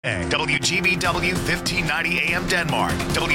WGBW 1590 AM Denmark,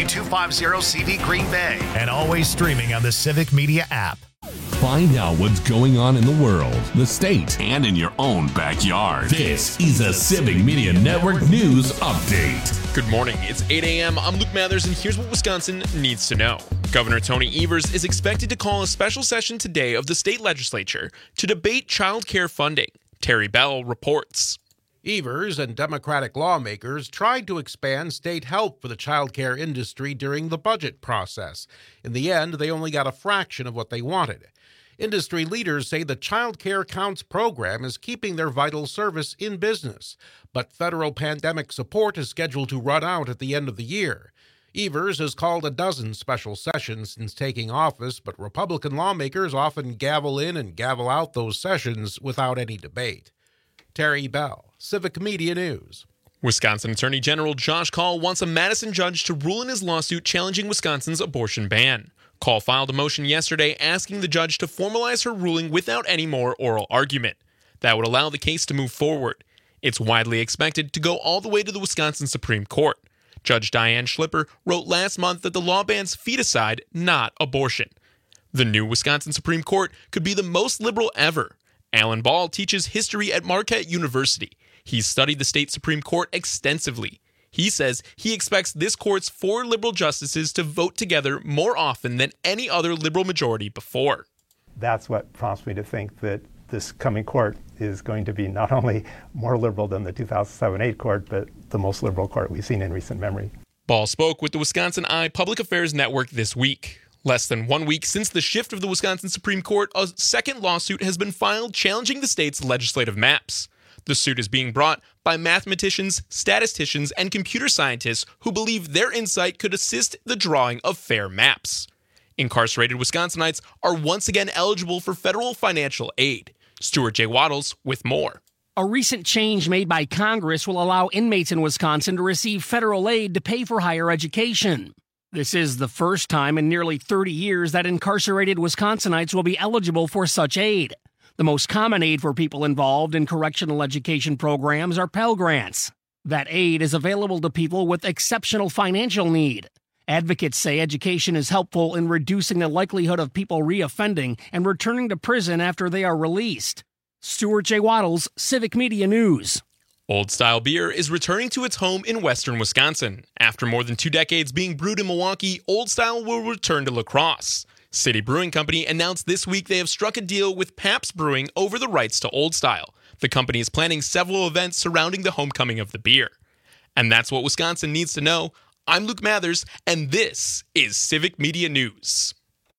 W250CV Green Bay, and always streaming on the Civic Media app. Find out what's going on in the world, the state, and in your own backyard. This is a Civic Media Network News Update. Good morning. It's 8 a.m. I'm Luke Mathers, and here's what Wisconsin needs to know. Governor Tony Evers is expected to call a special session today of the state legislature to debate child care funding. Terry Bell reports. Evers and Democratic lawmakers tried to expand state help for the child care industry during the budget process. In the end, they only got a fraction of what they wanted. Industry leaders say the Child Care Counts program is keeping their vital service in business, but federal pandemic support is scheduled to run out at the end of the year. Evers has called a dozen special sessions since taking office, but Republican lawmakers often gavel in and gavel out those sessions without any debate. Terry Bell, Civic Media News. Wisconsin Attorney General Josh Kaul wants a Madison judge to rule in his lawsuit challenging Wisconsin's abortion ban. Kaul filed a motion yesterday asking the judge to formalize her ruling without any more oral argument. That would allow the case to move forward. It's widely expected to go all the way to the Wisconsin Supreme Court. Judge Diane Schlipper wrote last month that the law bans feticide, not abortion. The new Wisconsin Supreme Court could be the most liberal ever. Alan Ball teaches history at Marquette University. He's studied the state Supreme Court extensively. He says he expects this court's 4 liberal justices to vote together more often than any other liberal majority before. That's what prompts me to think that this coming court is going to be not only more liberal than the 2007-8 court, but the most liberal court we've seen in recent memory. Ball spoke with the Wisconsin Eye Public Affairs Network this week. Less than 1 week since the shift of the Wisconsin Supreme Court, a second lawsuit has been filed challenging the state's legislative maps. The suit is being brought by mathematicians, statisticians, and computer scientists who believe their insight could assist the drawing of fair maps. Incarcerated Wisconsinites are once again eligible for federal financial aid. Stuart J. Waddles with more. A recent change made by Congress will allow inmates in Wisconsin to receive federal aid to pay for higher education. This is the first time in nearly 30 years that incarcerated Wisconsinites will be eligible for such aid. The most common aid for people involved in correctional education programs are Pell Grants. That aid is available to people with exceptional financial need. Advocates say education is helpful in reducing the likelihood of people reoffending and returning to prison after they are released. Stuart J. Waddles, Civic Media News. Old Style beer is returning to its home in western Wisconsin. After more than 2 decades being brewed in Milwaukee, Old Style will return to La Crosse. City Brewing Company announced this week they have struck a deal with Pabst Brewing over the rights to Old Style. The company is planning several events surrounding the homecoming of the beer. And that's what Wisconsin needs to know. I'm Luke Mathers, and this is Civic Media News.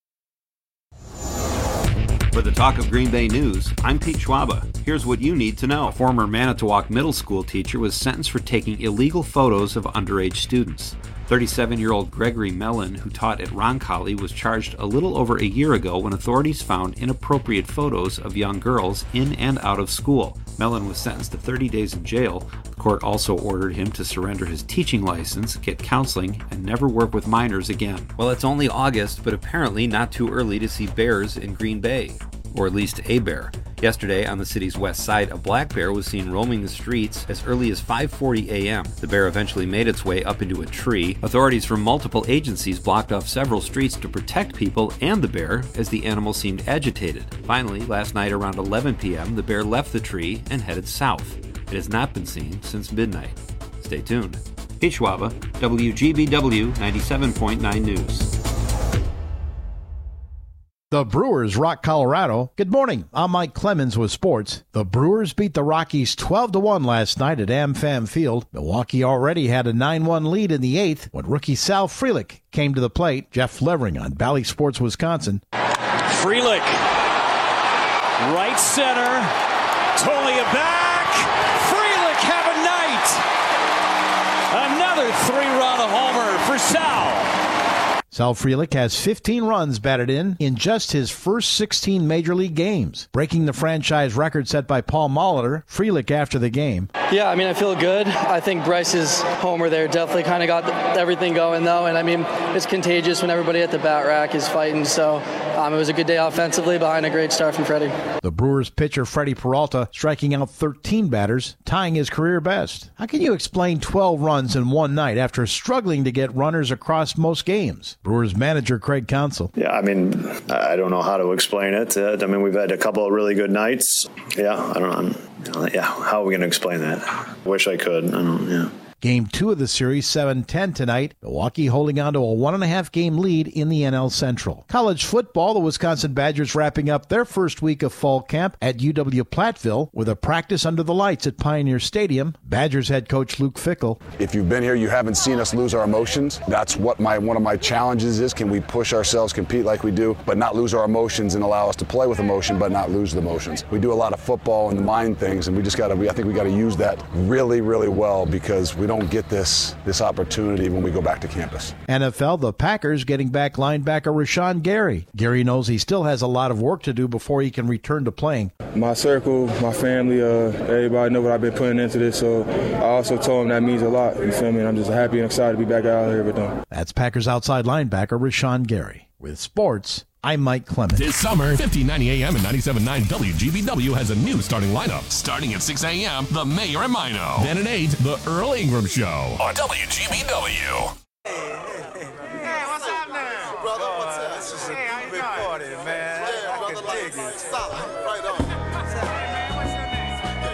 For the Talk of Green Bay News, I'm Pete Schwaba. Here's what you need to know. A former Manitowoc middle school teacher was sentenced for taking illegal photos of underage students. 37-year-old Gregory Mellon, who taught at Roncalli, was charged a little over a year ago when authorities found inappropriate photos of young girls in and out of school. Mellon was sentenced to 30 days in jail. The court also ordered him to surrender his teaching license, get counseling, and never work with minors again. Well, it's only August, but apparently not too early to see bears in Green Bay. Or at least a bear. Yesterday, on the city's west side, a black bear was seen roaming the streets as early as 5:40 a.m. The bear eventually made its way up into a tree. Authorities from multiple agencies blocked off several streets to protect people and the bear as the animal seemed agitated. Finally, last night around 11 p.m., the bear left the tree and headed south. It has not been seen since midnight. Stay tuned. Pete Schwaba, WGBW 97.9 News. The Brewers rock Colorado. Good morning. I'm Mike Clemens with sports. The Brewers beat the Rockies 12-1 last night at AmFam Field. Milwaukee already had a 9-1 lead in the 8th when rookie Sal Frelick came to the plate. Jeff Levering on Bally Sports Wisconsin. Frelick, right center, Tolia back. Frelick have a night. Another 3-run homer for Sal. Sal Frelick has 15 runs batted in just his first 16 Major League games, breaking the franchise record set by Paul Molitor. Frelick after the game. Yeah, I mean, I feel good. I think Bryce's homer there definitely kind of got everything going, though. And, I mean, it's contagious when everybody at the bat rack is fighting. So it was a good day offensively behind a great start from Freddie. The Brewers pitcher Freddie Peralta striking out 13 batters, tying his career best. How can you explain 12 runs in one night after struggling to get runners across most games? Brewers manager Craig Counsell. Yeah, I mean, I don't know how to explain it. I mean, we've had a couple of really good nights. Yeah, I don't know. Yeah, how are we going to explain that? Wish I could. I don't know. Yeah. Game 2 of the series, 7-10 tonight. Milwaukee holding on to a 1.5-game lead in the NL Central. College football, the Wisconsin Badgers wrapping up their first week of fall camp at UW-Platteville with a practice under the lights at Pioneer Stadium. Badgers head coach Luke Fickell. If you've been here, you haven't seen us lose our emotions. That's what one of my challenges is. Can we push ourselves, compete like we do, but not lose our emotions and allow us to play with emotion, but not lose the emotions? We do a lot of football and the mind things, and I think we got to use that really, really well, because we don't get this opportunity when we go back to campus. NFL, the Packers getting back linebacker Rashawn Gary. Gary knows he still has a lot of work to do before he can return to playing. My circle, my family, everybody know what I've been putting into this, so I also told them that means a lot. You feel me? And I'm just happy and excited to be back out here with them. That's Packers outside linebacker Rashawn Gary. With sports, I'm Mike Clemens. This summer, 1590 AM and 97.9 WGBW has a new starting lineup. Starting at 6 a.m., The Mayor and Mino. Then at 8, The Earl Ingram Show on WGBW. Hey, what's happening? Brother, what's up? This is a big party, man. Yeah, brother, I can dig it. Stop. Right on. What's up? Hey, man, what's your name?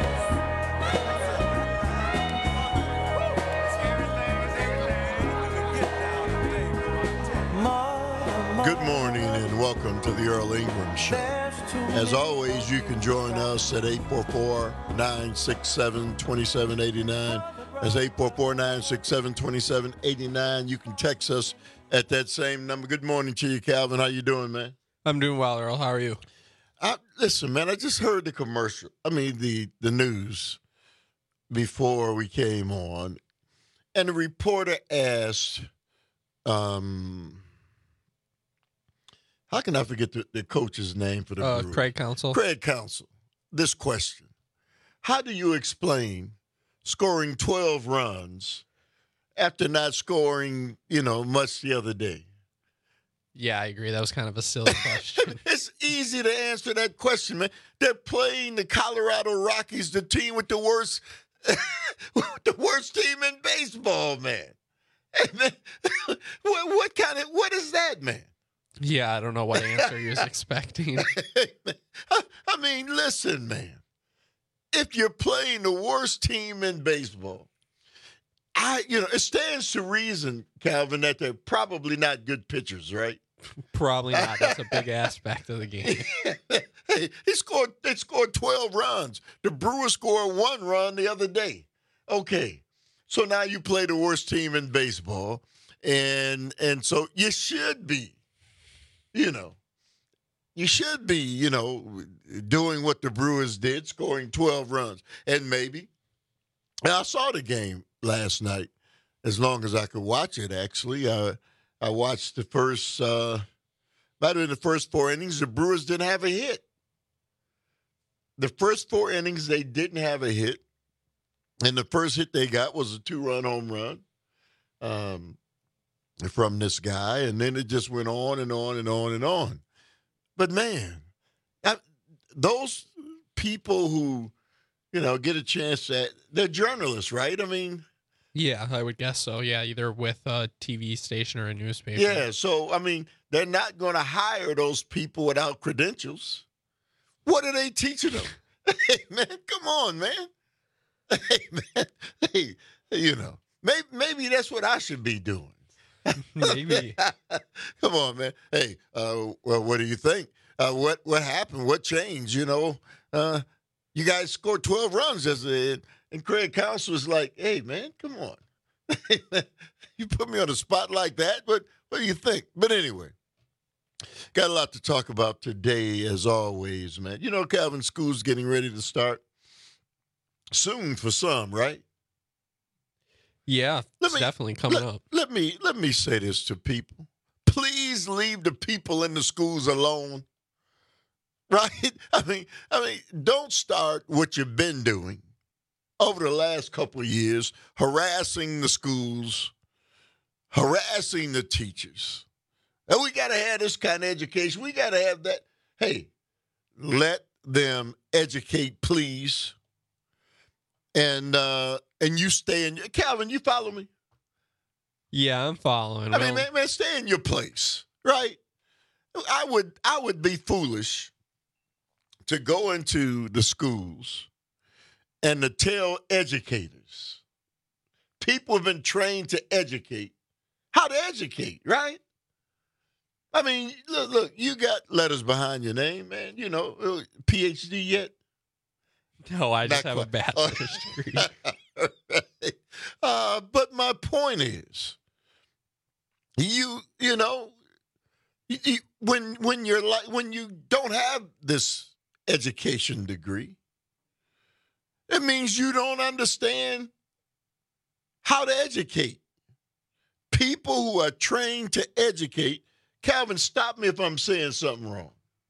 Good morning and welcome to the Earl Ingram Show. As always, you can join us at 844-967-2789. That's 844-967-2789. You can text us at that same number. Good morning to you, Calvin. How you doing, man? I'm doing well, Earl. How are you? Listen, man, I just heard the commercial. I mean, the news before we came on. And the reporter asked, how can I forget the coach's name for the Brewers? Craig Counsell. Craig Counsell. This question. How do you explain scoring 12 runs after not scoring, much the other day? Yeah, I agree. That was kind of a silly question. It's easy to answer that question, man. They're playing the Colorado Rockies, the team with the worst team in baseball, man. Hey, man, what is that, man? Yeah, I don't know what answer he was expecting. I mean, listen, man. If you're playing the worst team in baseball, it stands to reason, Calvin, that they're probably not good pitchers, right? Probably not. That's a big aspect of the game. Hey, they scored 12 runs. The Brewers scored 1 run the other day. Okay, so now you play the worst team in baseball, and so you should be. You should be, doing what the Brewers did, scoring 12 runs. And maybe, I saw the game last night as long as I could watch it, actually. I watched the first 4 innings, the Brewers didn't have a hit. The first 4 innings, they didn't have a hit. And the first hit they got was a 2-run home run. From this guy, and then it just went on and on and on and on. But man, those people who, get a chance they're journalists, right? I mean, yeah, I would guess so. Yeah, either with a TV station or a newspaper. Yeah, so I mean, they're not going to hire those people without credentials. What are they teaching them? Hey, man, come on, man. Hey, man, hey, maybe that's what I should be doing. Maybe. Come on, man. Hey, well, what do you think? What happened? What changed? You guys scored 12 runs and Craig Counsell was like, hey, man, come on. You put me on a spot like that, but what do you think? But anyway, got a lot to talk about today, as always, man. Calvin, school's getting ready to start soon for some, right? Yeah, it's definitely coming up. Let me say this to people. please leave the people in the schools alone? Right? I mean, don't start what you've been doing over the last couple of years, harassing the schools, harassing the teachers. And we got to have this kind of education. We got to have that. Hey, let them educate, please. And you stay in. Calvin, you follow me? Yeah, I'm following. I mean, man, stay in your place, right? I would be foolish to go into the schools and to tell educators, people have been trained to educate, how to educate, right? I mean, look, you got letters behind your name, man. You know, PhD yet? No, I just have a bachelor's degree. But my point is, when you don't have this education degree, it means you don't understand how to educate. People who are trained to educate. Calvin, stop me if I'm saying something wrong.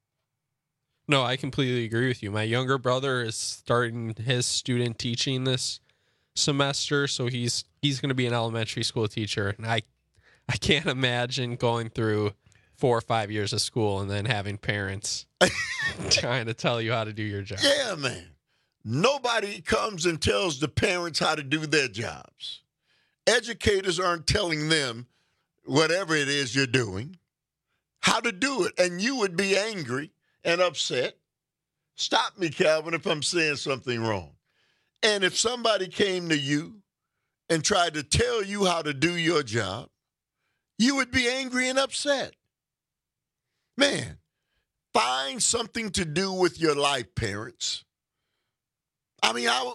No, I completely agree with you. My younger brother is starting his student teaching this semester, so he's going to be an elementary school teacher, and I can't imagine going through 4 or 5 years of school and then having parents trying to tell you how to do your job. Yeah, man. Nobody comes and tells the parents how to do their jobs. Educators aren't telling them whatever it is you're doing, how to do it, and you would be angry and upset. Stop me, Calvin, if I'm saying something wrong. And if somebody came to you and tried to tell you how to do your job, you would be angry and upset. Man, find something to do with your life, parents. I mean, I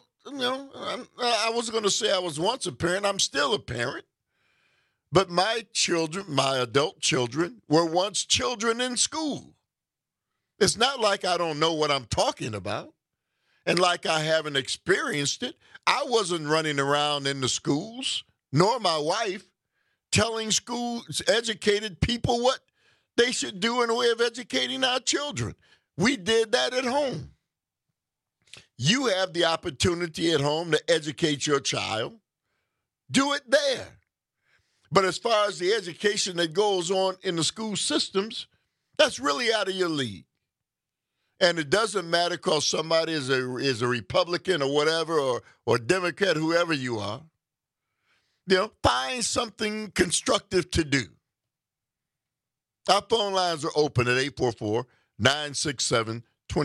was going to say I was once a parent. I'm still a parent. But my children, my adult children, were once children in school. It's not like I don't know what I'm talking about and like I haven't experienced it. I wasn't running around in the schools, nor my wife, telling schools, educated people what they should do in the way of educating our children. We did that at home. You have the opportunity at home to educate your child. Do it there. But as far as the education that goes on in the school systems, that's really out of your league. And it doesn't matter because somebody is a Republican or whatever, or Democrat, whoever you are. You know, find something constructive to do. Our phone lines are open at 844-967-2789,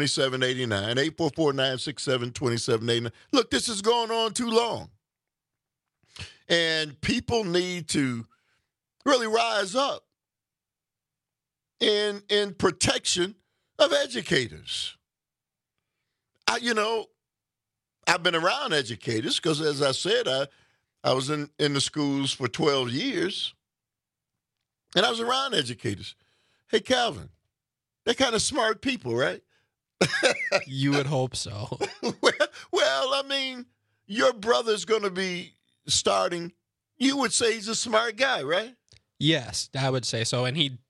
844-967-2789. Look, this is going on too long. And people need to really rise up in protection of educators. I've been around educators because, as I said, I was in the schools for 12 years, and I was around educators. Hey, Calvin, they're kind of smart people, right? You would hope so. Well, I mean, your brother's going to be starting. You would say he's a smart guy, right? Yes, I would say so. And he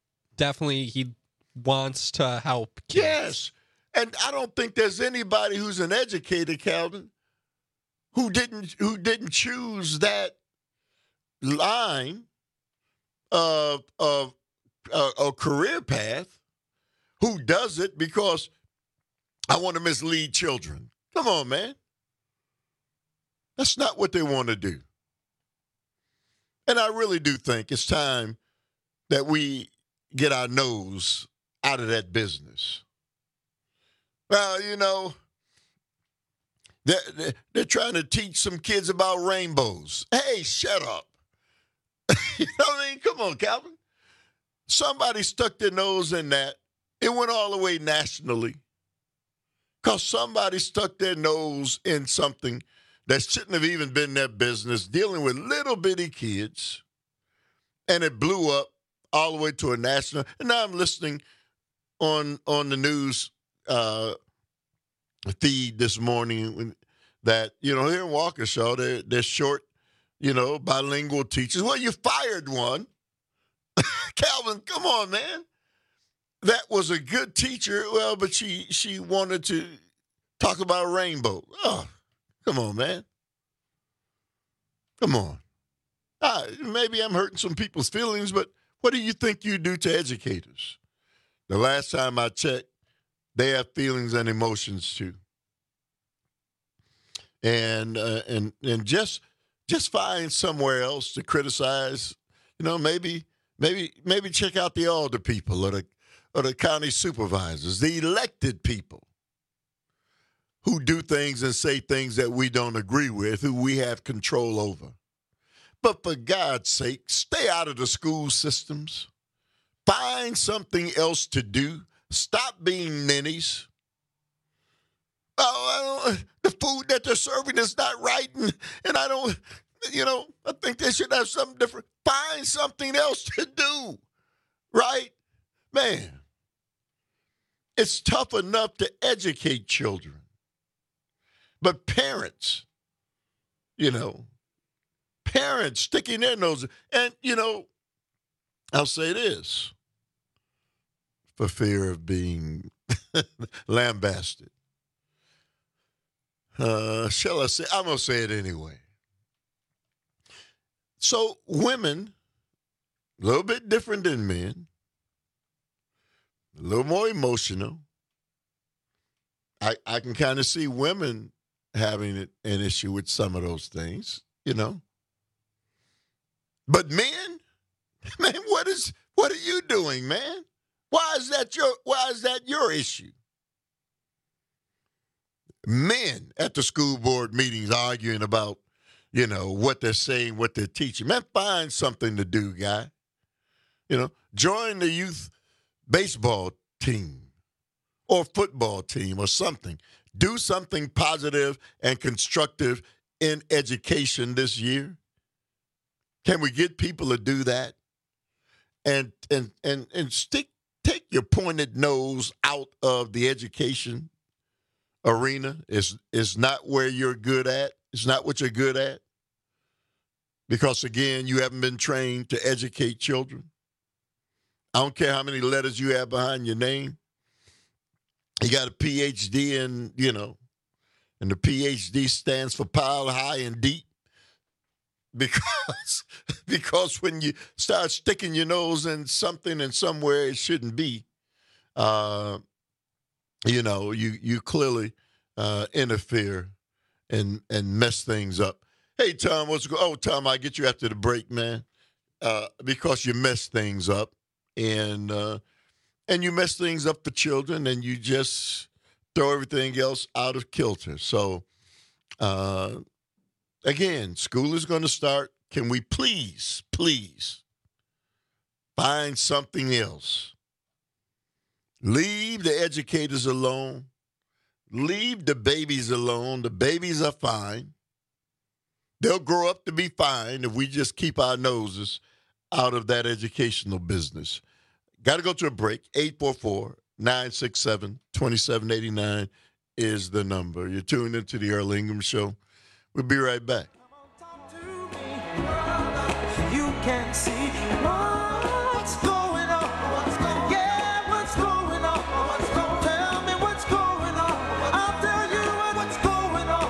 wants to help kids. Yes. And I don't think there's anybody who's an educator, Calvin, who didn't choose that line of a career path, who does it because I want to mislead children. Come on, man. That's not what they want to do. And I really do think it's time that we get our nose out of that business. Well, they're trying to teach some kids about rainbows. Hey, shut up. You know what I mean? Come on, Calvin. Somebody stuck their nose in that. It went all the way nationally because somebody stuck their nose in something that shouldn't have even been their business, dealing with little bitty kids, and it blew up all the way to a national. And now I'm listening on the news feed this morning that, here in Waukesha, they're short, bilingual teachers. Well, you fired one. Calvin, come on, man. That was a good teacher. Well, but she wanted to talk about a rainbow. Oh, come on, man. Come on. Maybe I'm hurting some people's feelings, but what do you think you do to educators? The last time I checked, they have feelings and emotions too. And just find somewhere else to criticize. You know, maybe check out the alder people or the county supervisors, the elected people who do things and say things that we don't agree with, who we have control over. But for God's sake, stay out of the school systems. Find something else to do. Stop being ninnies. The food that they're serving is not right, and I don't, I think they should have something different. Find something else to do, right? Man, it's tough enough to educate children. But parents, parents sticking their noses, and, I'll say this, for fear of being lambasted. Shall I say? I'm going to say it anyway. So women, a little bit different than men, a little more emotional. I can kind of see women having an issue with some of those things, But men, man, what are you doing, man? Why is that your issue? Men at the school board meetings arguing about, what they're saying, what they're teaching. Man, find something to do, guy. Join the youth baseball team or football team or something. Do something positive and constructive in education this year. Can we get people to do that? And take your pointed nose out of the education arena. Is not where you're good at. It's not what you're good at. Because, again, you haven't been trained to educate children. I don't care how many letters you have behind your name. You got a PhD in, and the PhD stands for pile high and deep. Because when you start sticking your nose in something and somewhere it shouldn't be, you clearly interfere and mess things up. Hey, Tom, Tom, I'll get you after the break, man, because you mess things up. And you mess things up for children, and you just throw everything else out of kilter. So, again, school is going to start. Can we please find something else? Leave the educators alone. Leave the babies alone. The babies are fine. They'll grow up to be fine if we just keep our noses out of that educational business. Got to go to a break. 844-967-2789 is the number. You're tuned into the Earl Ingram Show. We'll be right back. You can see what's going on. Yeah, what's going on? Tell me what's going on. I'll tell you what's going on.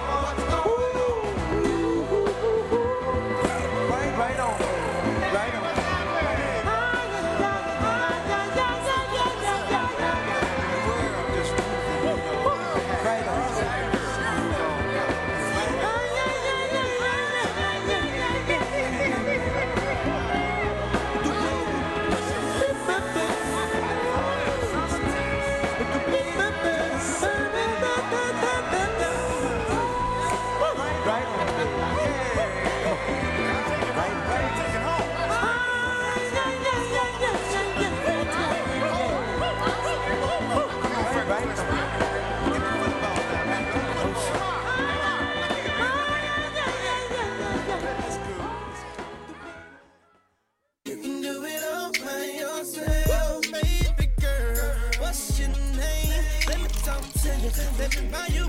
Right on. Right on.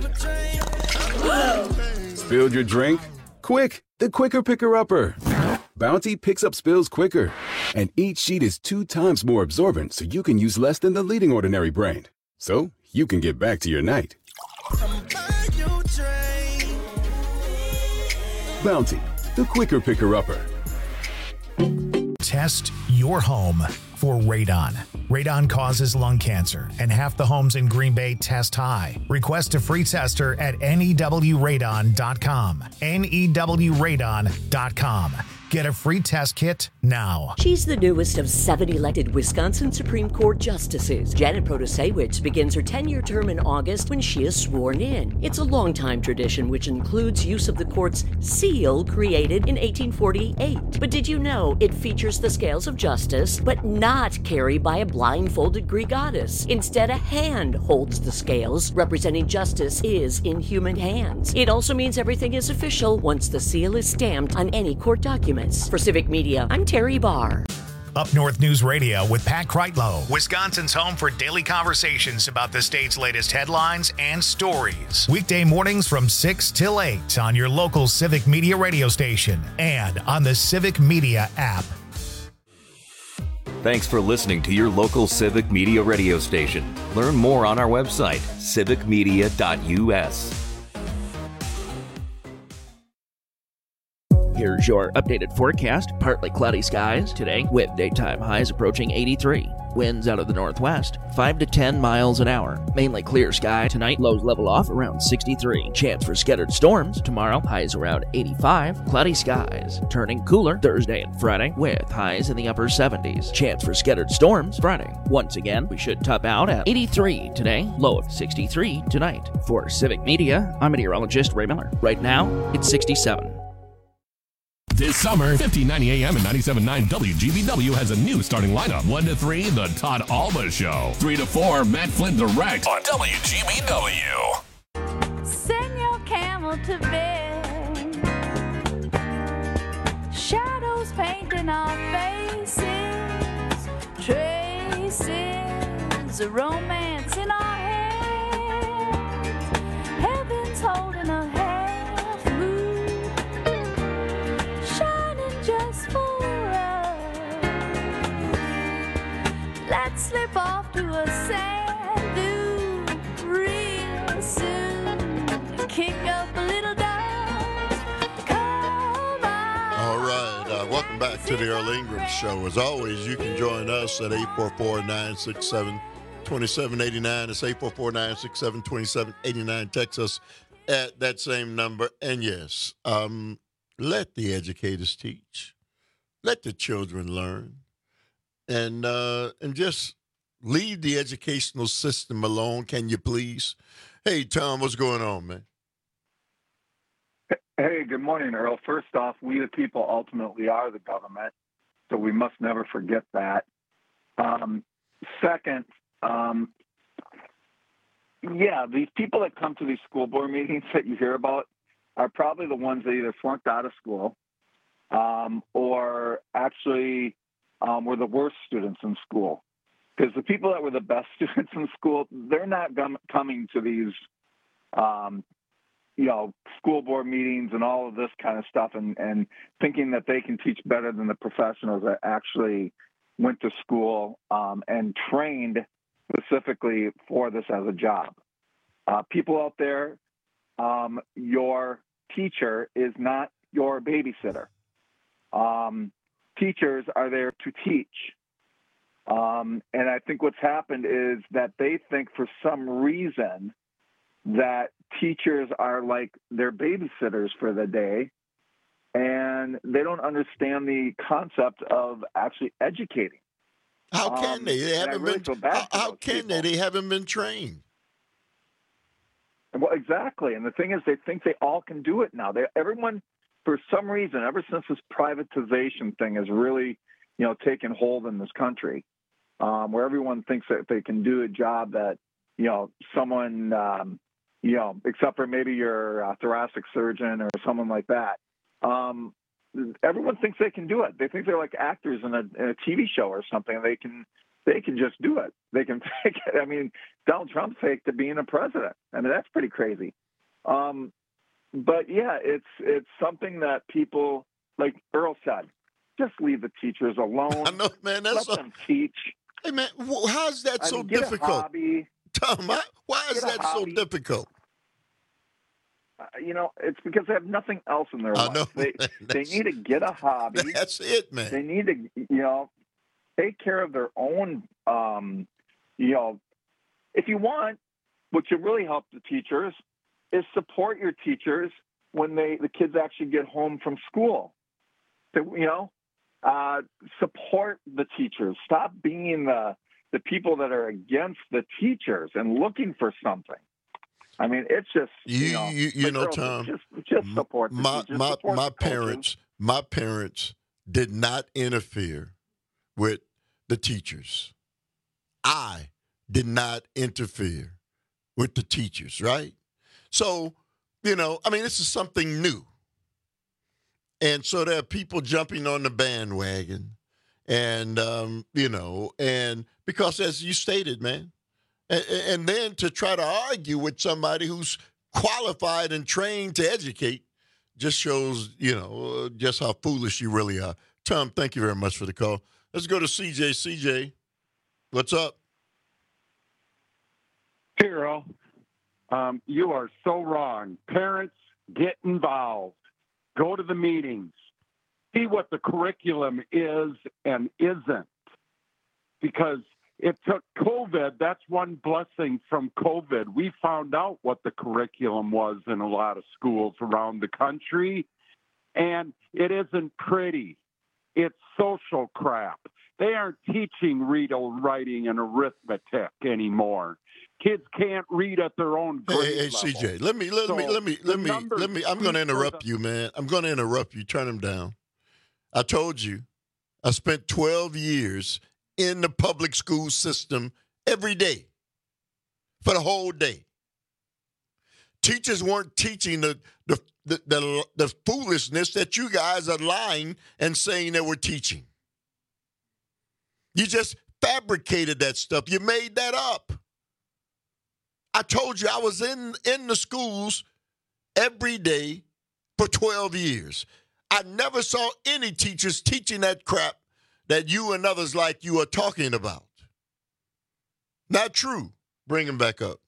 Spilled your drink? Quick, the quicker picker-upper. Bounty picks up spills quicker, and each sheet is 2 times more absorbent, so you can use less than the leading Ordinary brand. So you can get back to your night. Bounty, the quicker picker-upper. Test your home for radon. Radon causes lung cancer, and half the homes in Green Bay test high. Request a free tester at newradon.com. newradon.com. Get a free test kit now. She's the newest of 7 elected Wisconsin Supreme Court justices. Janet Protasewicz begins her 10-year term in August when she is sworn in. It's a long-time tradition which includes use of the court's seal created in 1848. But did you know it features the scales of justice, but not carried by a blindfolded Greek goddess? Instead, a hand holds the scales, representing justice is in human hands. It also means everything is official once the seal is stamped on any court document. For Civic Media, I'm Terry Barr. Up North News Radio with Pat Kreitlow, Wisconsin's home for daily conversations about the state's latest headlines and stories. Weekday mornings from 6 till 8 on your local Civic Media radio station and on the Civic Media app. Thanks for listening to your local Civic Media radio station. Learn more on our website, civicmedia.us. Here's your updated forecast. Partly cloudy skies today with daytime highs approaching 83. Winds out of the northwest, 5 to 10 miles an hour. Mainly clear sky tonight. Lows level off around 63. Chance for scattered storms tomorrow. Highs around 85. Cloudy skies. Turning cooler Thursday and Friday with highs in the upper 70s. Chance for scattered storms Friday. Once again, we should top out at 83 today. Low of 63 tonight. For Civic Media, I'm meteorologist Ray Miller. Right now, it's 67. This summer, 1590 AM and 97.9 WGBW has a new starting lineup. 1 to 3, The Todd Alba Show. 3 to 4, Matt Flynn Direct on WGBW. Send your camel to bed. Shadows painting our faces. Traces of romance in our hands. Heaven's holding a hand. Let's slip off to a sand dune real soon. Kick up a little dust. Come on. All right. Welcome back to the Earl Ingram Show. As always, you can join us at 844-967-2789. It's 844-967-2789. Text us at that same number. And yes, let the educators teach. Let the children learn. And just leave the educational system alone, can you please? Hey, Tom, what's going on, man? Hey, good morning, Earl. First off, we the people ultimately are the government, so we must never forget that. Second, these people that come to these school board meetings that you hear about are probably the ones that either flunked out of school or actually were the worst students in school. Because the people that were the best students in school, they're not coming to these, school board meetings and all of this kind of stuff and thinking that they can teach better than the professionals that actually went to school and trained specifically for this as a job. People out there, your teacher is not your babysitter. Teachers are there to teach. And I think what's happened is that they think for some reason that teachers are like their babysitters for the day, and they don't understand the concept of actually educating. How can they? They haven't really been. How can they? They haven't been trained. Well, exactly. And the thing is, they think they all can do it now. Everyone, for some reason, ever since this privatization thing has really, taken hold in this country, where everyone thinks that they can do a job that, someone, except for maybe your thoracic surgeon or someone like that, everyone thinks they can do it. They think they're like actors in a TV show or something. They can just do it. They can fake it. I mean, Donald Trump faked to being a president. I mean, that's pretty crazy. But yeah, it's something that people, like Earl said, just leave the teachers alone. I know, man. Let them teach. Hey, man, how's that so get difficult? A hobby. Tom, why is that so difficult? It's because they have nothing else in their life. Know, they need to get a hobby. That's it, man. They need to, take care of their own, if you want, what should really help the teachers is support your teachers when the kids actually get home from school. Support the teachers. Stop being the people that are against the teachers and looking for something. I mean, it's just Tom. Just support the teachers. My parents did not interfere with the teachers. I did not interfere with the teachers, right? So, this is something new. And so there are people jumping on the bandwagon and, and because as you stated, man, and then to try to argue with somebody who's qualified and trained to educate just shows, just how foolish you really are. Tom, thank you very much for the call. Let's go to CJ. CJ, what's up? Hero, you are so wrong. Parents, get involved. Go to the meetings. See what the curriculum is and isn't. Because it took COVID. That's one blessing from COVID. We found out what the curriculum was in a lot of schools around the country. And it isn't pretty. It's social crap. They aren't teaching reading, writing, and arithmetic anymore. Kids can't read at their own grade level. CJ, let me. I'm going to interrupt you, man. I'm going to interrupt you. Turn him down. I told you, I spent 12 years in the public school system every day for the whole day. Teachers weren't teaching the foolishness that you guys are lying and saying that we're teaching. You just fabricated that stuff. You made that up. I told you I was in the schools every day for 12 years. I never saw any teachers teaching that crap that you and others like you are talking about. Not true. Bring him back up.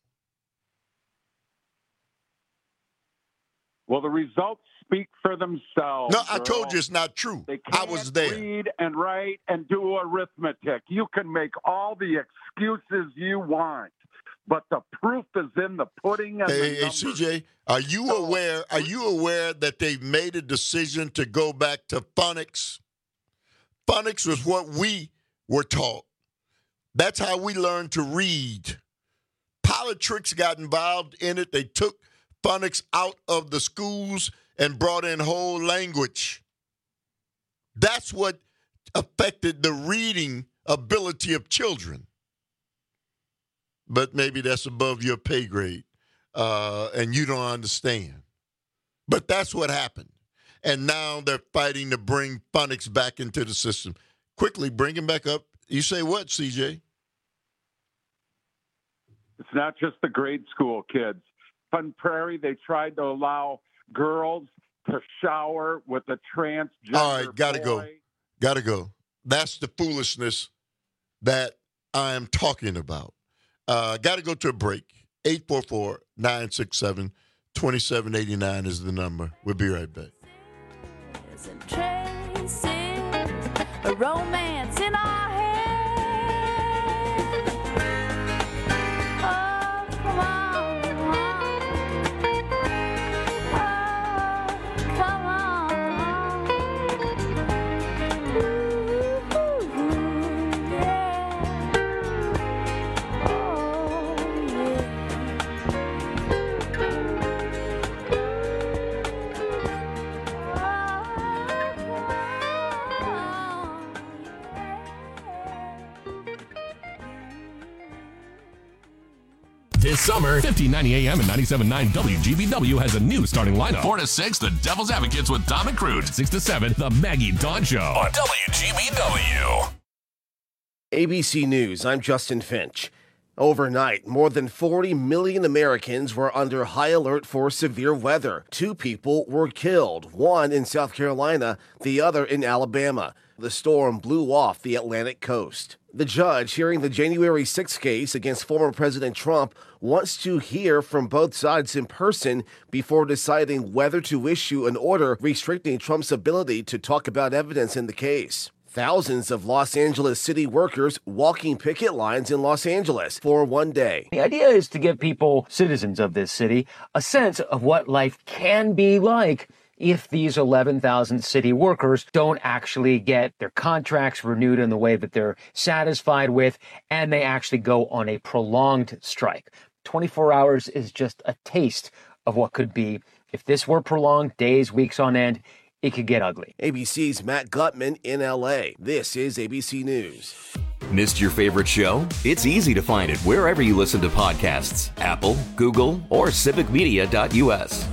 Well, the results speak for themselves. No, I told you it's not true. I was there. Read and write and do arithmetic. You can make all the excuses you want, but the proof is in the pudding. And hey, CJ, are you aware that they've made a decision to go back to phonics? Phonics was what we were taught. That's how we learned to read. Politics got involved in it. They took phonics out of the schools and brought in whole language. That's what affected the reading ability of children. But maybe that's above your pay grade, and you don't understand. But that's what happened. And now they're fighting to bring phonics back into the system. Quickly, bring him back up. You say what, CJ? It's not just the grade school kids. Fun Prairie, they tried to allow girls to shower with a transgender All right, gotta boy. go. That's the foolishness that I am talking about. Got to go to a break. 844-967-2789 is the number. We'll be right back. Traces, a romance in our head. Oh, come on. Oh, come on. Ooh, yeah. Oh, This summer, 1590 AM and 97.9 WGBW has a new starting lineup. 4 to 6, the Devil's Advocates with Dom and Crude. 6 to 7, the Maggie Dawn Show on WGBW. ABC News, I'm Justin Finch. Overnight, more than 40 million Americans were under high alert for severe weather. 2 people were killed, one in South Carolina, the other in Alabama. The storm blew off the Atlantic coast. The judge hearing the January 6th case against former President Trump wants to hear from both sides in person before deciding whether to issue an order restricting Trump's ability to talk about evidence in the case. Thousands of Los Angeles city workers walking picket lines in Los Angeles for one day. The idea is to give people, citizens of this city, a sense of what life can be like if these 11,000 city workers don't actually get their contracts renewed in the way that they're satisfied with, and they actually go on a prolonged strike. 24 hours is just a taste of what could be. If this were prolonged, days, weeks on end, it could get ugly. ABC's Matt Gutman in L.A. This is ABC News. Missed your favorite show? It's easy to find it wherever you listen to podcasts. Apple, Google, or civicmedia.us.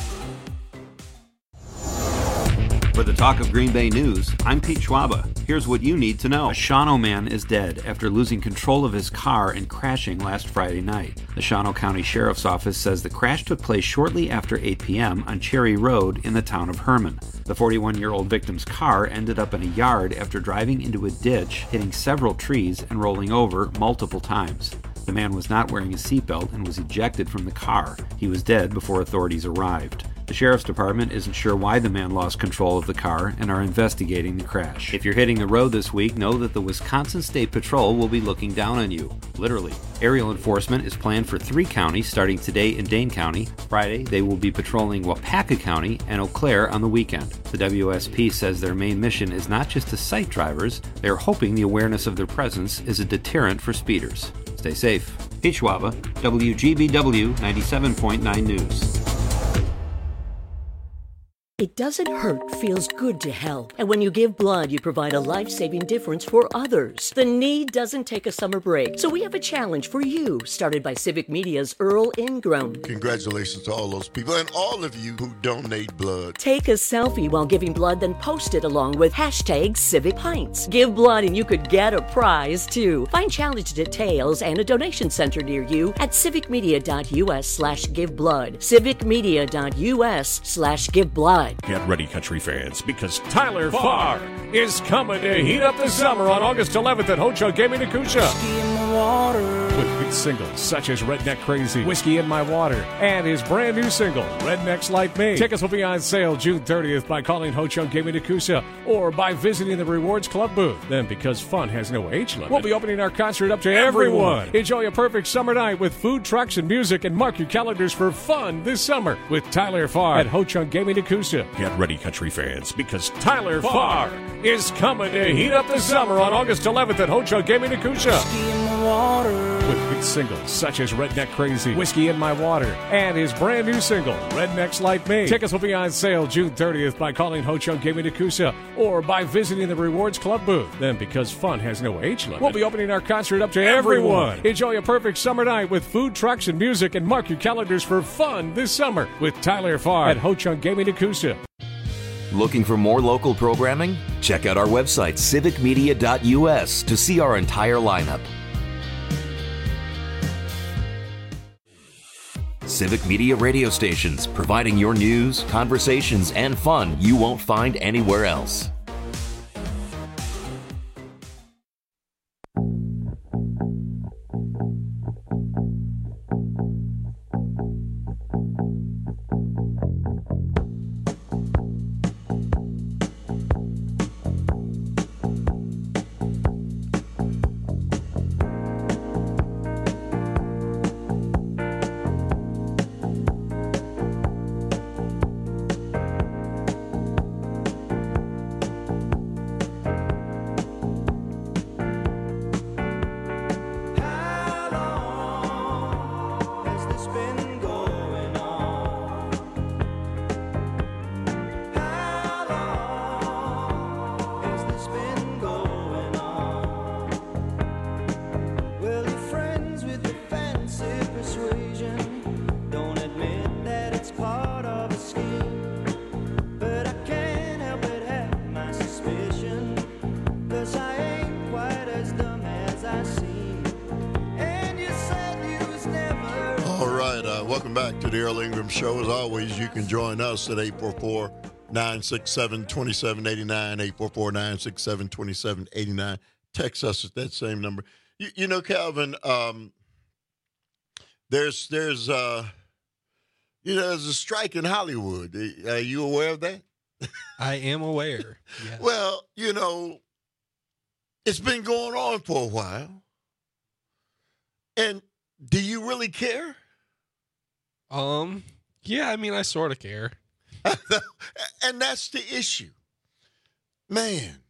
For the Talk of Green Bay News, I'm Pete Schwaba. Here's what you need to know. A Shawano man is dead after losing control of his car and crashing last Friday night. The Shawano County Sheriff's Office says the crash took place shortly after 8 p.m. on Cherry Road in the town of Herman. The 41-year-old victim's car ended up in a yard after driving into a ditch, hitting several trees, and rolling over multiple times. The man was not wearing a seatbelt and was ejected from the car. He was dead before authorities arrived. The Sheriff's Department isn't sure why the man lost control of the car and are investigating the crash. If you're hitting the road this week, know that the Wisconsin State Patrol will be looking down on you. Literally. Aerial enforcement is planned for 3 counties starting today in Dane County. Friday, they will be patrolling Wapaka County and Eau Claire on the weekend. The WSP says their main mission is not just to cite drivers, they're hoping the awareness of their presence is a deterrent for speeders. Stay safe. Pete Schwaba, WGBW 97.9 News. It doesn't hurt, feels good to help. And when you give blood, you provide a life-saving difference for others. The need doesn't take a summer break. So we have a challenge for you, started by Civic Media's Earl Ingram. Congratulations to all those people and all of you who donate blood. Take a selfie while giving blood, then post it along with hashtag Civic Pints. Give blood and you could get a prize, too. Find challenge details and a donation center near you at civicmedia.us/giveblood. civicmedia.us/giveblood. Get ready, country fans, because Tyler Farr is coming to heat up the summer on August 11th at Ho-Chunk Gaming Nakusha. With hit singles such as Redneck Crazy, Whiskey in My Water, and his brand new single, Rednecks Like Me. Tickets will be on sale June 30th by calling Ho-Chunk Gaming Nakusha or by visiting the Rewards Club booth. Then, because fun has no age limit, we'll be opening our concert up to everyone. Enjoy a perfect summer night with food trucks and music, and mark your calendars for fun this summer with Tyler Farr at Ho-Chunk Gaming Nakusha. Get ready, country fans, because Tyler Farr is coming to heat up the summer on August 11th at Ho-Chunk Gaming Nakusha. With hit singles such as Redneck Crazy, Whiskey in My Water, and his brand new single, Rednecks Like Me. Tickets will be on sale June 30th by calling Ho-Chunk Gaming Nakusha or by visiting the Rewards Club booth. Then, because fun has no age limit, we'll be opening our concert up to everyone. Enjoy a perfect summer night with food trucks and music, and mark your calendars for fun this summer with Tyler Farr at Ho-Chunk Gaming Nakusha. Looking for more local programming? Check out our website, civicmedia.us, to see our entire lineup. Civic Media radio stations, providing your news, conversations, and fun you won't find anywhere else. back to the Earl Ingram Show. As always, you can join us at 844-967-2789, 844-967-2789. Text us at that same number. You know, Calvin, there's a strike in Hollywood. Are you aware of that? I am aware. Yes. Well, you know, it's been going on for a while. And do you really care? Yeah, I mean, I sort of care. And that's the issue. Man,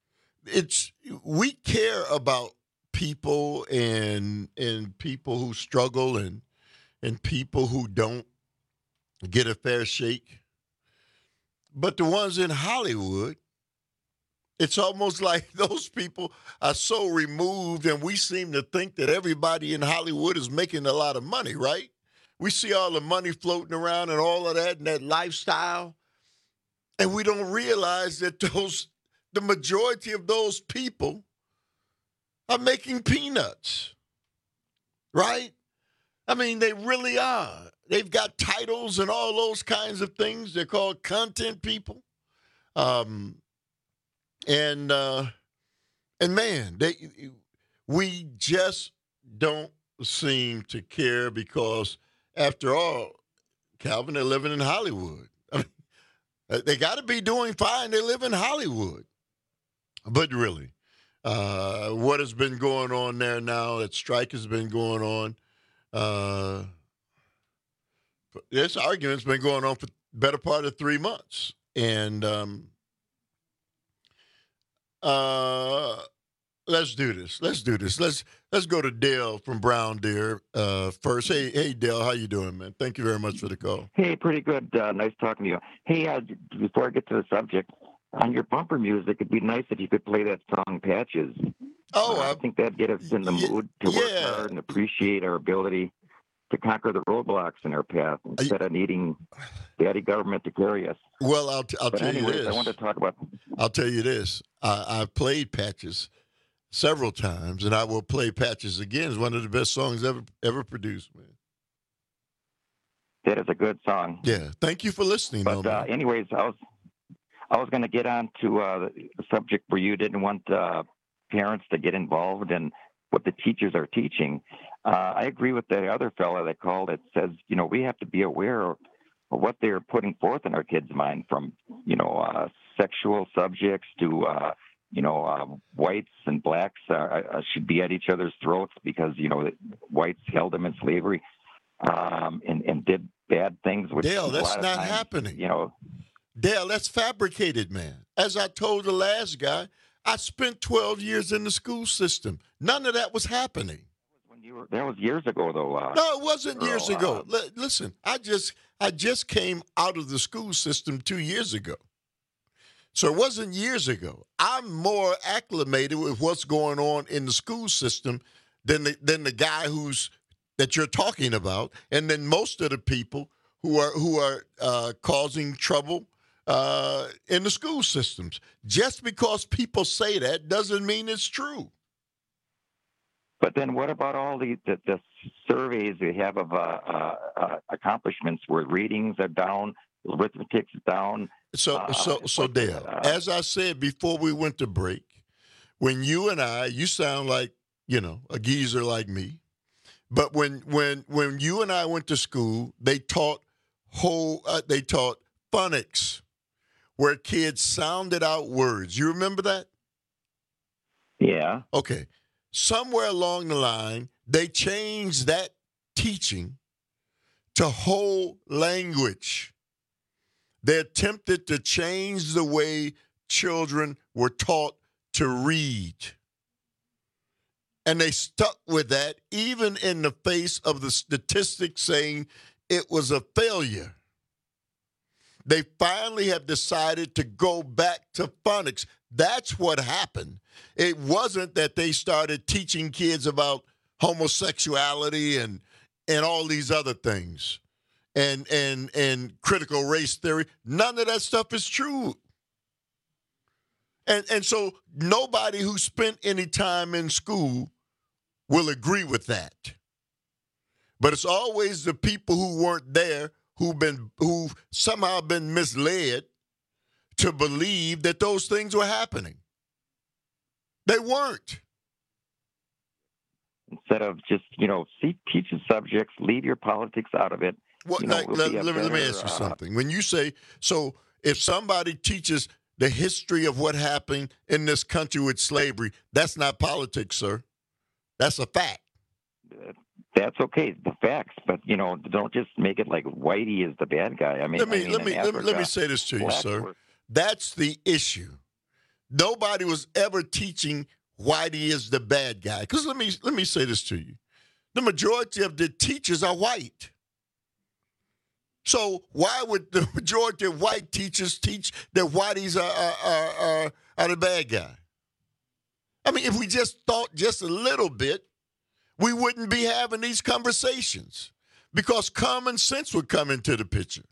we care about people and people who struggle and people who don't get a fair shake. But the ones in Hollywood, it's almost like those people are so removed, and we seem to think that everybody in Hollywood is making a lot of money, right? We see all the money floating around and all of that and that lifestyle, and we don't realize that the majority of those people are making peanuts, right? I mean, they really are. They've got titles and all those kinds of things. They're called content people. And man, we just don't seem to care because, after all, Calvin, they're living in Hollywood. I mean, they got to be doing fine. They live in Hollywood. But really, what has been going on there now, that strike has been going on, this argument's been going on for the better part of 3 months. And let's do this. Let's go to Dale from Brown Deer first. Hey, Dale, how you doing, man? Thank you very much for the call. Hey, pretty good. Nice talking to you. Hey, before I get to the subject, on your bumper music, it'd be nice if you could play that song Patches. Oh, I think that'd get us in the mood to work hard and appreciate our ability to conquer the roadblocks in our path instead of needing daddy government to carry us. Well, I'll tell you this. I want to talk about. I'll tell you this. I've played Patches several times, and I will play Patches again. It's one of the best songs ever produced, man. That is a good song. Yeah. Thank you for listening. But anyways, I was going to get on to the subject where you didn't want parents to get involved in what the teachers are teaching. I agree with the other fellow that called. It says, you know, we have to be aware of what they're putting forth in our kids' mind, from, you know, sexual subjects to, whites and blacks should be at each other's throats because, you know, whites held them in slavery and did bad things. Which Dale, that's not happening. You know, Dale, that's fabricated, man. As I told the last guy, I spent 12 years in the school system. None of that was happening. That was years ago, though. No, it wasn't years ago. Listen, I just came out of the school system 2 years ago. So it wasn't years ago. I'm more acclimated with what's going on in the school system than the guy that you're talking about, and then most of the people who are causing trouble in the school systems. Just because people say that doesn't mean it's true. But then what about all the surveys we have of accomplishments where readings are down, arithmetic's down? So Dale, as I said before we went to break, when you sound like, you know, a geezer like me. But when you and I went to school, they taught phonics, where kids sounded out words. You remember that? Yeah. Okay. Somewhere along the line, they changed that teaching to whole language. They attempted to change the way children were taught to read. And they stuck with that even in the face of the statistics saying it was a failure. They finally have decided to go back to phonics. That's what happened. It wasn't that they started teaching kids about homosexuality and all these other things and critical race theory. None of that stuff is true. And so nobody who spent any time in school will agree with that. But it's always the people who weren't there who've somehow been misled to believe that those things were happening. They weren't. Instead of just, teach the subjects, leave your politics out of it. Well, let me ask you something. When you say, so if somebody teaches the history of what happened in this country with slavery, that's not politics, sir. That's a fact. That's okay, the facts, but don't just make it like Whitey is the bad guy. Let me say this to you, sir. That's the issue. Nobody was ever teaching Whitey is the bad guy. Because let me say this to you. The majority of the teachers are white. So why would the majority of white teachers teach that whiteys are the bad guy? I mean, if we just thought just a little bit, we wouldn't be having these conversations because common sense would come into the picture.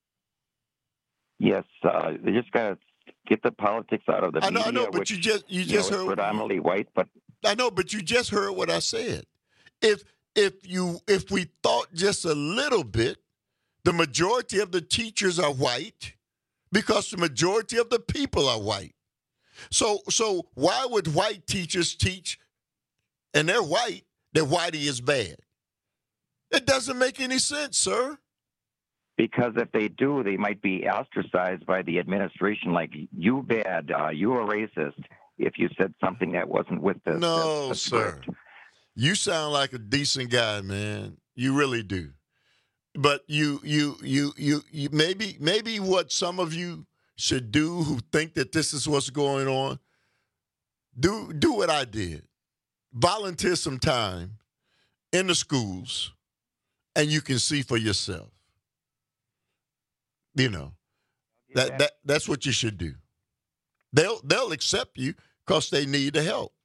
Yes, they just got to get the politics out of the media. I know, but you just heard predominantly white, but I know, but you just heard what I said. If we thought just a little bit, the majority of the teachers are white because the majority of the people are white. So why would white teachers teach, and they're white, that Whitey is bad? It doesn't make any sense, sir. Because if they do, they might be ostracized by the administration, like, you bad, you a racist, if you said something that wasn't with the No, sir. You sound like a decent guy, man. You really do. But you maybe what some of you should do who think that this is what's going on, do what I did. Volunteer some time in the schools, and you can see for yourself. That's what you should do. They'll accept you because they need the help.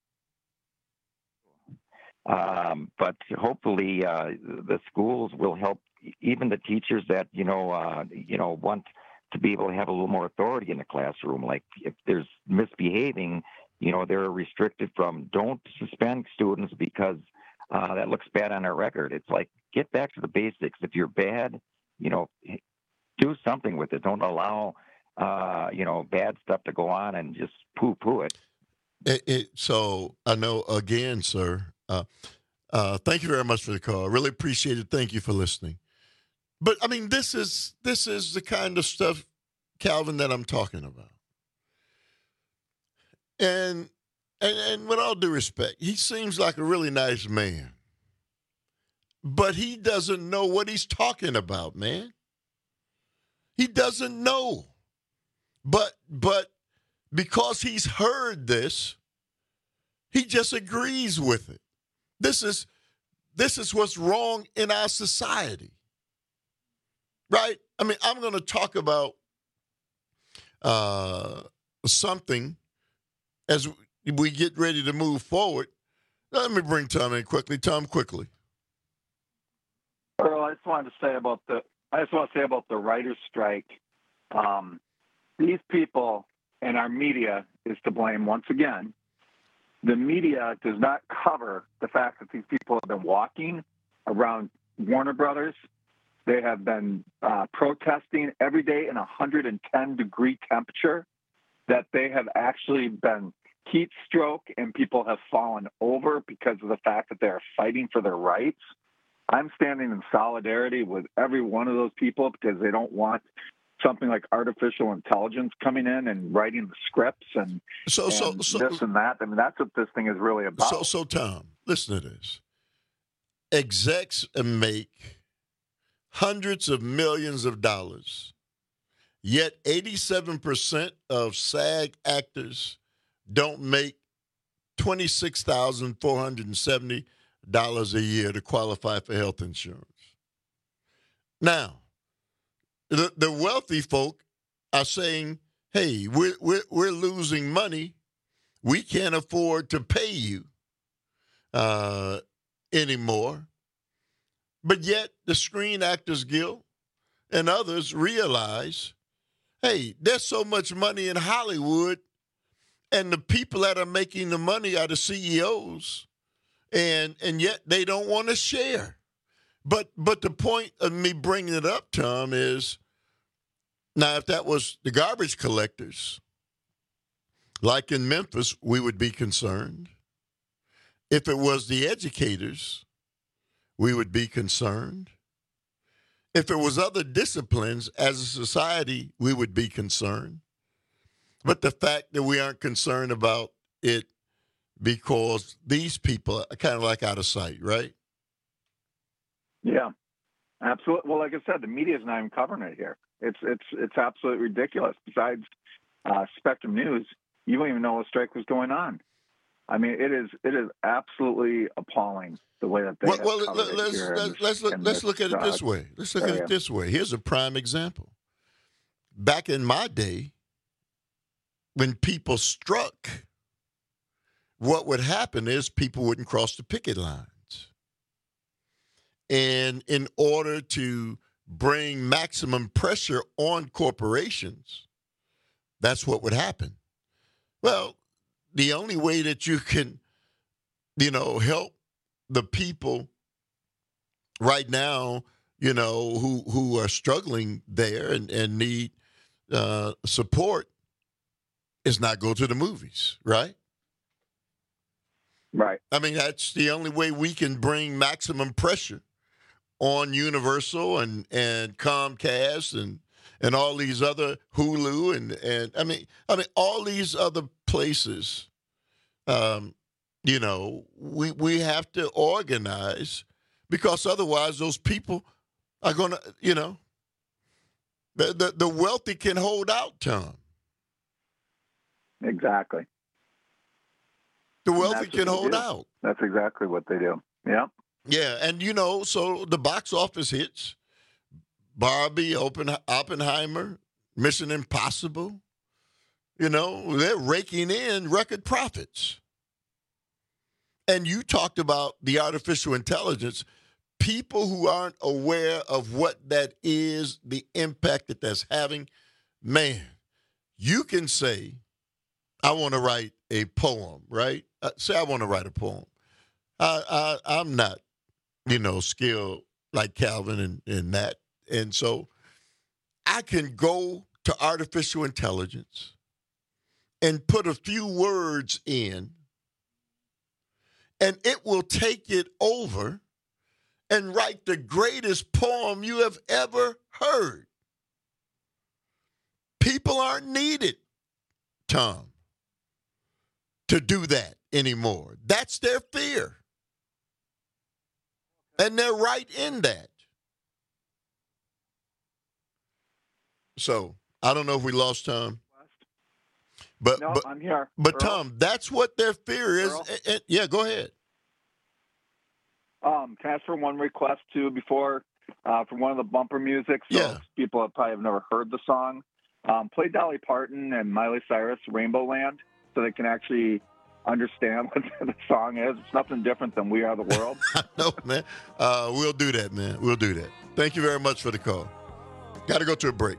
But hopefully the schools will help even the teachers that want to be able to have a little more authority in the classroom. Like if there's misbehaving, they're restricted from don't suspend students because that looks bad on their record. It's like, get back to the basics. If you're bad, do something with it. Don't allow bad stuff to go on and just poo-poo it. So I know, again, sir, thank you very much for the call. I really appreciate it. Thank you for listening. But, I mean, this is the kind of stuff, Calvin, that I'm talking about. And with all due respect, he seems like a really nice man. But he doesn't know what he's talking about, man. He doesn't know. But because he's heard this, he just agrees with it. This is what's wrong in our society. Right? I mean, I'm going to talk about something as we get ready to move forward. Let me bring Tom in quickly. Tom, quickly. Earl, I just want to say about the writers' strike. These people and our media is to blame once again. The media does not cover the fact that these people have been walking around Warner Brothers. They have been protesting every day in 110-degree temperature, that they have actually been heat stroke and people have fallen over because of the fact that they are fighting for their rights. I'm standing in solidarity with every one of those people because they don't want something like artificial intelligence coming in and writing the scripts and this and that. I mean, that's what this thing is really about. So Tom, listen to this. Execs make hundreds of millions of dollars, yet 87% of SAG actors don't make $26,470 a year to qualify for health insurance. Now, the wealthy folk are saying, hey, we're losing money. We can't afford to pay you anymore. But yet the Screen Actors Guild and others realize, hey, there's so much money in Hollywood, and the people that are making the money are the CEOs, and yet they don't want to share. But the point of me bringing it up, Tom, is now if that was the garbage collectors, like in Memphis, we would be concerned. If it was the educators, we would be concerned. If it was other disciplines as a society, we would be concerned. But the fact that we aren't concerned about it because these people are kind of like out of sight, right? Yeah, absolutely. Well, like I said, the media is not even covering it here. It's absolutely ridiculous. Besides Spectrum News, you don't even know a strike was going on. I mean, it is absolutely appalling the way that they. Let's look at it this way. Let's look at it this way. Here's a prime example. Back in my day, when people struck, what would happen is people wouldn't cross the picket lines. And in order to bring maximum pressure on corporations, that's what would happen. Well, the only way that you can, help the people right now, who are struggling there and need support is not go to the movies, right? Right. I mean, that's the only way we can bring maximum pressure on Universal and Comcast and all these other Hulu and I mean all these other places. We have to organize because otherwise those people are going to, the wealthy can hold out, Tom. Exactly. The wealthy can hold out. That's exactly what they do. Yeah. Yeah, and so the box office hits, Barbie, Oppenheimer, Mission Impossible, they're raking in record profits. And you talked about the artificial intelligence. People who aren't aware of what that is, the impact that that's having, man, you can say, I want to write a poem, right? Say I want to write a poem. I'm not, skilled like Calvin and that. And so I can go to artificial intelligence and put a few words in, and it will take it over and write the greatest poem you have ever heard. People aren't needed, Tom, to do that anymore. That's their fear. And they're right in that. So I don't know if we lost Tom. But I'm here. But Earl? Tom, that's what their fear is. Yeah, go ahead. Can I ask for one request too before from one of the bumper music? So people probably have never heard the song. Play Dolly Parton and Miley Cyrus, Rainbow Land, so they can actually understand what the song is. It's nothing different than We Are the World. No, man. We'll do that, man. We'll do that. Thank you very much for the call. Got to go to a break.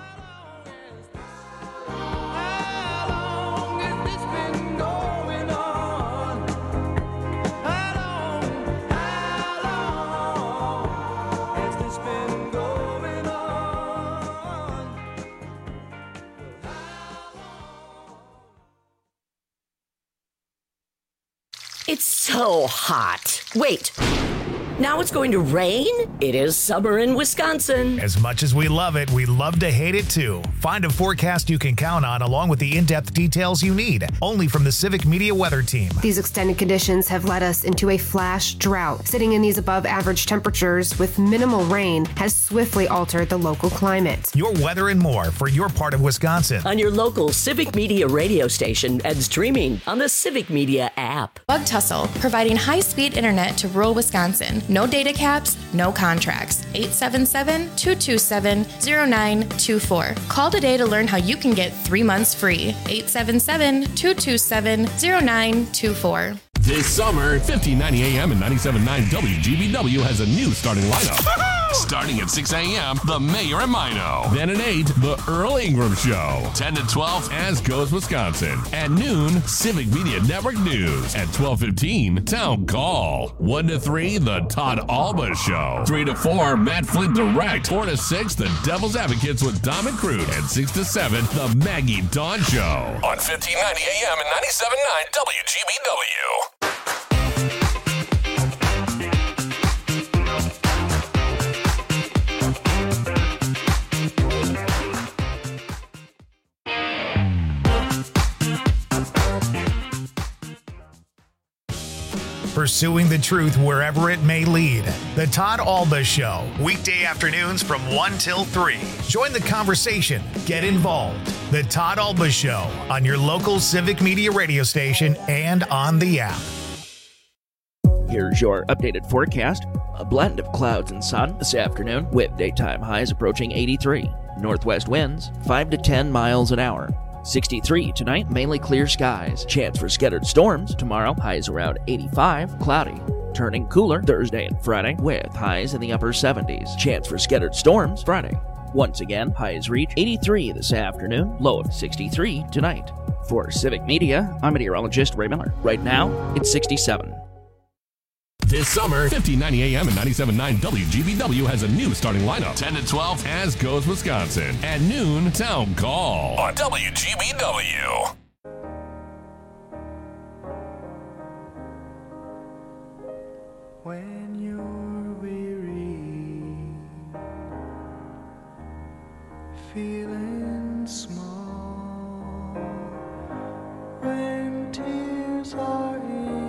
It's so hot. Wait. Now it's going to rain? It is summer in Wisconsin. As much as we love it, we love to hate it too. Find a forecast you can count on along with the in-depth details you need. Only from the Civic Media Weather Team. These extended conditions have led us into a flash drought. Sitting in these above average temperatures with minimal rain has swiftly altered the local climate. Your weather and more for your part of Wisconsin. On your local Civic Media radio station and streaming on the Civic Media app. Bug Tussle, providing high-speed internet to rural Wisconsin. No data caps, no contracts. 877-227-0924. Call today to learn how you can get 3 months free. 877-227-0924. This summer, 1590 AM and 97.9 WGBW has a new starting lineup. Starting at 6 a.m., The Mayor and Mino. Then at 8, The Earl Ingram Show. 10 to 12, As Goes Wisconsin. At noon, Civic Media Network News. At 12:15, Town Call. 1 to 3, The Todd Alba Show. 3 to 4, Matt Flint Direct. 4 to 6, The Devil's Advocates with Dom and Crude. And 6 to 7, The Maggie Dawn Show. On 1590 AM and 97.9 WGBW. Pursuing the truth wherever it may lead. The Todd Alba Show, weekday afternoons from 1 till 3. Join the conversation. Get involved. The Todd Alba Show on your local Civic Media radio station and on the app. Here's your updated forecast. A blend of clouds and sun this afternoon with daytime highs approaching 83. Northwest winds 5 to 10 miles an hour. 63 tonight, mainly clear skies. Chance for scattered storms tomorrow, highs around 85, cloudy. Turning cooler Thursday and Friday with highs in the upper 70s. Chance for scattered storms Friday. Once again, highs reach 83 this afternoon, low of 63 tonight. For Civic Media, I'm meteorologist Ray Miller. Right now, it's 67. This summer, 1590 AM and 97.9 WGBW has a new starting lineup. 10 to 12, As Goes Wisconsin. At noon, Town Call. On WGBW. When you're weary, feeling small, when tears are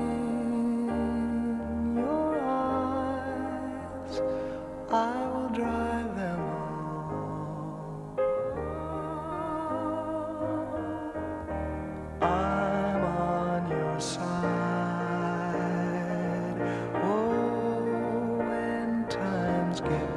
in your eyes, I will dry them all. I'm on your side. Oh, when times get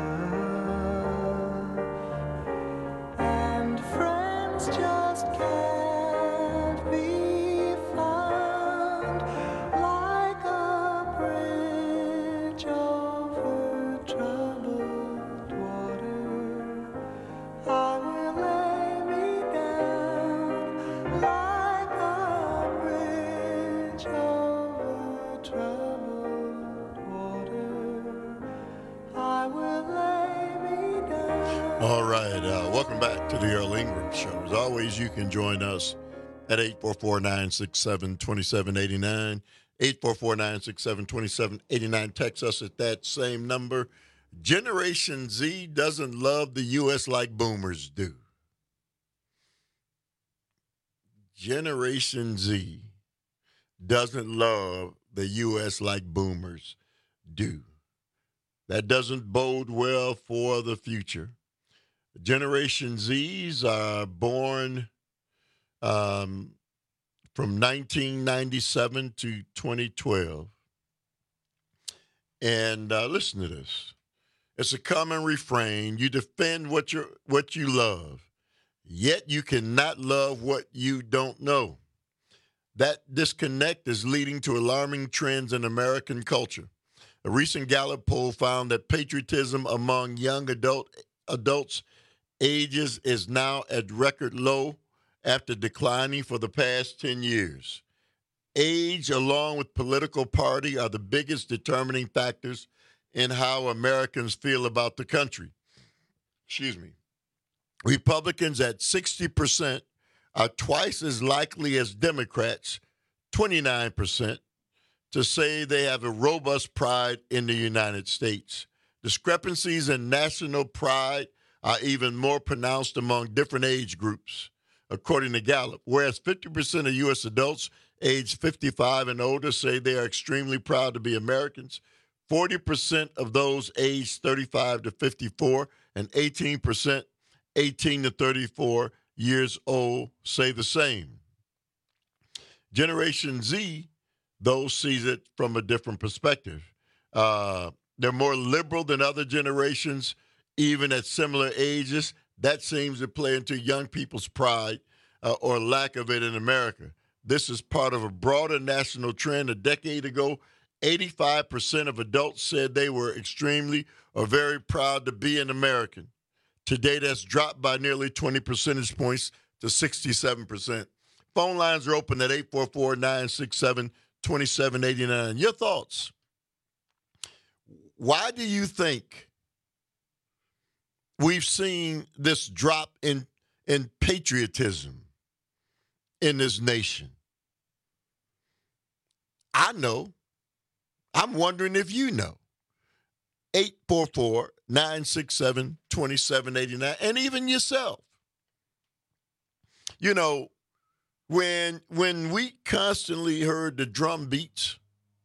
rough and friends just can't be found, like a bridge over troubled water, I will lay me down. Like a bridge over troubled water, I will lay me down. All right. Welcome back to the Earl Ingram Show. As always, you can join us at 844-967-2789. 844-967-2789. Text us at that same number. Generation Z doesn't love the U.S. like boomers do. Generation Z doesn't love the U.S. like boomers do. That doesn't bode well for the future. Generation Zs are born from 1997 to 2012. And listen to this. It's a common refrain. You defend what you love, yet you cannot love what you don't know. That disconnect is leading to alarming trends in American culture. A recent Gallup poll found that patriotism among young adults ages is now at record low after declining for the past 10 years. Age, along with political party, are the biggest determining factors in how Americans feel about the country. Excuse me. Republicans at 60% are twice as likely as Democrats, 29%, to say they have a robust pride in the United States. Discrepancies in national pride are even more pronounced among different age groups, according to Gallup. Whereas 50% of U.S. adults aged 55 and older say they are extremely proud to be Americans, 40% of those aged 35 to 54 and 18% 18 to 34 years old say the same. Generation Z, though, sees it from a different perspective. They're more liberal than other generations, even at similar ages. That seems to play into young people's pride or lack of it in America. This is part of a broader national trend. A decade ago, 85% of adults said they were extremely or very proud to be an American. Today, that's dropped by nearly 20 percentage points to 67%. Phone lines are open at 844-967-2789. Your thoughts? Why do you think we've seen this drop in patriotism in this nation? I know. I'm wondering if you know. 844-967-2789, and even yourself. You know, when we constantly heard the drum beats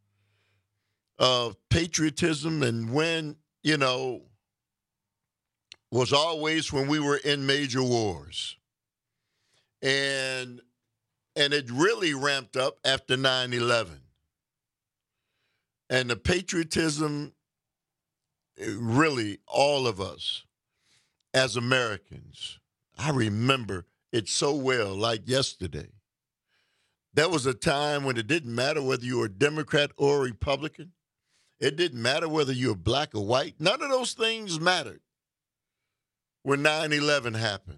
of patriotism, and when, you know, was always when we were in major wars. And it really ramped up after 9/11. And the patriotism, really, all of us as Americans, I remember it so well, like yesterday. There was a time when it didn't matter whether you were a Democrat or a Republican. It didn't matter whether you were black or white. None of those things mattered when 9/11 happened.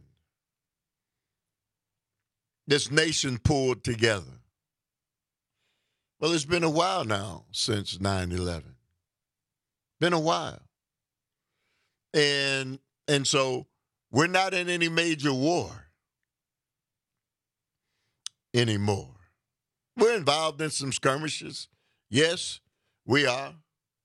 This nation pulled together. Well, it's been a while now since 9/11. Been a while. And so we're not in any major war anymore. We're involved in some skirmishes. Yes, we are.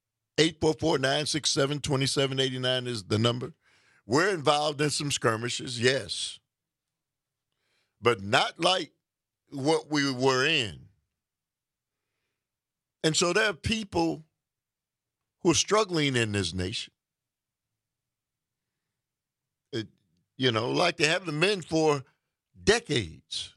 844-967-2789 is the number. We're involved in some skirmishes, yes. But not like what we were in. And so there are people who are struggling in this nation. Like they haven't been for decades.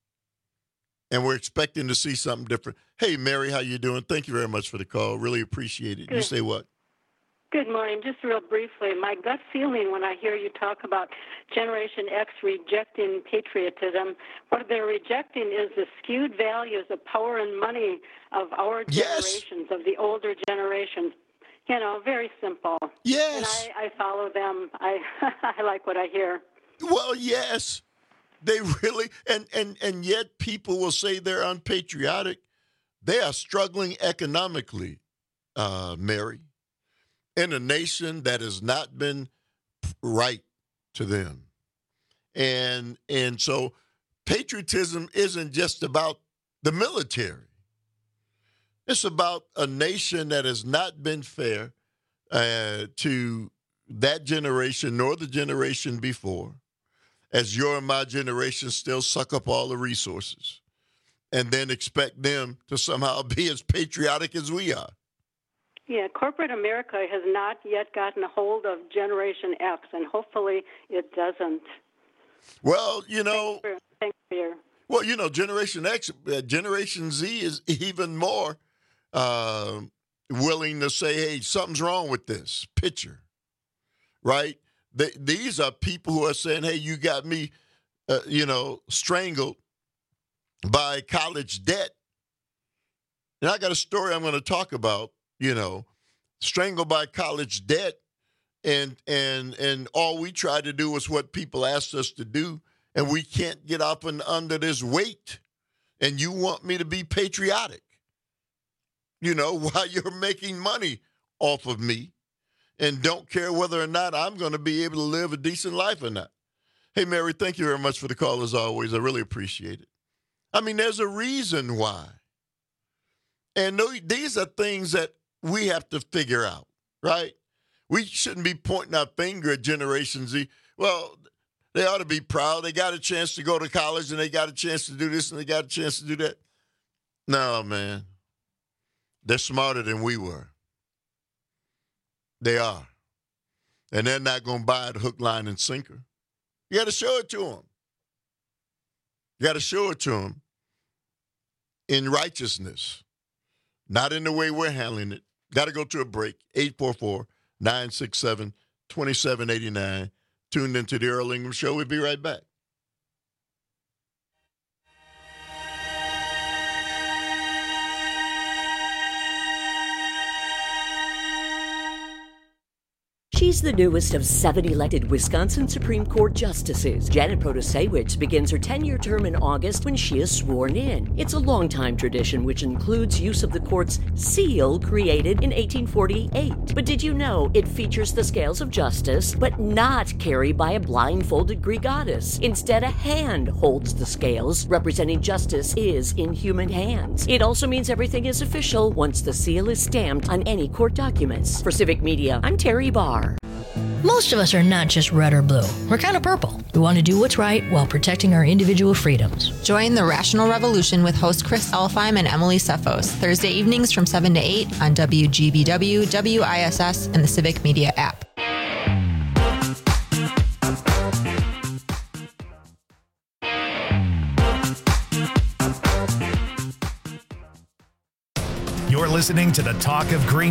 And we're expecting to see something different. Hey, Mary, how you doing? Thank you very much for the call. Really appreciate it. Good. You say what? Good morning. Just real briefly, my gut feeling when I hear you talk about Generation X rejecting patriotism, what they're rejecting is the skewed values of power and money of our generations, of the older generations. Very simple. Yes. And I follow them. I like what I hear. Well, yes. They really, and yet people will say they're unpatriotic. They are struggling economically, Mary, in a nation that has not been right to them. And so patriotism isn't just about the military. It's about a nation that has not been fair to that generation nor the generation before, as your and my generation still suck up all the resources and then expect them to somehow be as patriotic as we are. Yeah, corporate America has not yet gotten a hold of Generation X, and hopefully it doesn't. Well, Thanks for your... Well, Generation X, Generation Z is even more willing to say, hey, something's wrong with this picture, right? These are people who are saying, hey, you got me, strangled by college debt. And I got a story I'm going to talk about, strangled by college debt. And all we try to do is what people asked us to do. And we can't get up and under this weight. And you want me to be patriotic, while you're making money off of me. And don't care whether or not I'm going to be able to live a decent life or not. Hey, Mary, thank you very much for the call as always. I really appreciate it. I mean, there's a reason why. And these are things that we have to figure out, right? We shouldn't be pointing our finger at Generation Z. Well, they ought to be proud. They got a chance to go to college, and they got a chance to do this, and they got a chance to do that. No, man. They're smarter than we were. They are. And they're not going to buy it hook, line, and sinker. You got to show it to them. You got to show it to them in righteousness, not in the way we're handling it. Got to go to a break. 844-967-2789. Tuned into the Earl Ingram Show. We'll be right back. She's the newest of 7 elected Wisconsin Supreme Court justices. Janet Protasewicz begins her 10-year term in August when she is sworn in. It's a long-time tradition which includes use of the court's seal created in 1848. But did you know it features the scales of justice, but not carried by a blindfolded Greek goddess? Instead, a hand holds the scales, representing justice is in human hands. It also means everything is official once the seal is stamped on any court documents. For Civic Media, I'm Terry Barr. Most of us are not just red or blue. We're kind of purple. We want to do what's right while protecting our individual freedoms. Join the Rational Revolution with host Chris Elfheim and Emily Sefos, Thursday evenings from 7 to 8 on WGBW, WISS, and the Civic Media app. You're listening to the Talk of Green